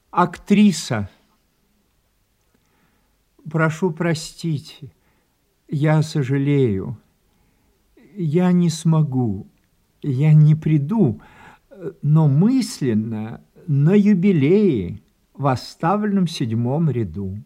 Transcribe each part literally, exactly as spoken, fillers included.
Актриса. Прошу простить, я сожалею. Я не смогу, я не приду, но мысленно на юбилее в оставленном седьмом ряду.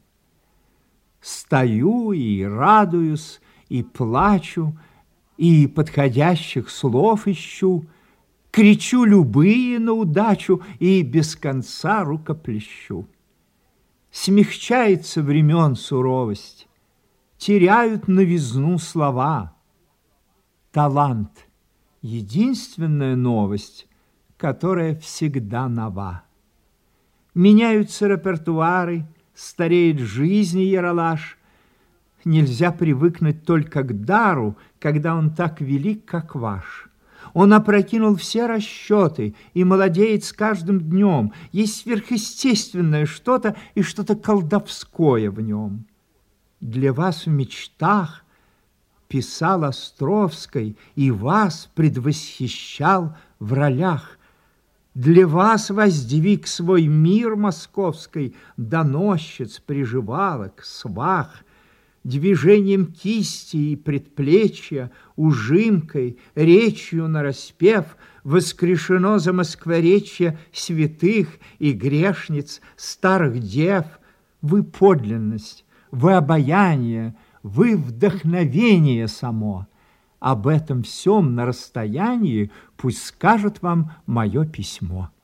Стою и радуюсь, и плачу, и подходящих слов ищу, кричу любые на удачу и без конца рукоплещу. Смягчается времен суровость, теряют новизну слова. Талант — единственная новость, которая всегда нова. Меняются репертуары, стареет жизнь и яролаж. Нельзя привыкнуть только к дару, когда он так велик, как ваш. Он опрокинул все расчеты и молодеет с каждым днем. Есть сверхъестественное что-то и что-то колдовское в нем. Для вас в мечтах писал Островской и вас предвосхищал в ролях. Для вас воздвиг свой мир московской доносчиц, приживалок, свах. Движением кисти и предплечья, ужимкой, речью нараспев воскрешено замоскворечье святых и грешниц, старых дев. Вы подлинность, вы обаяние, вы вдохновение само. Об этом всем на расстоянии пусть скажет вам мое письмо.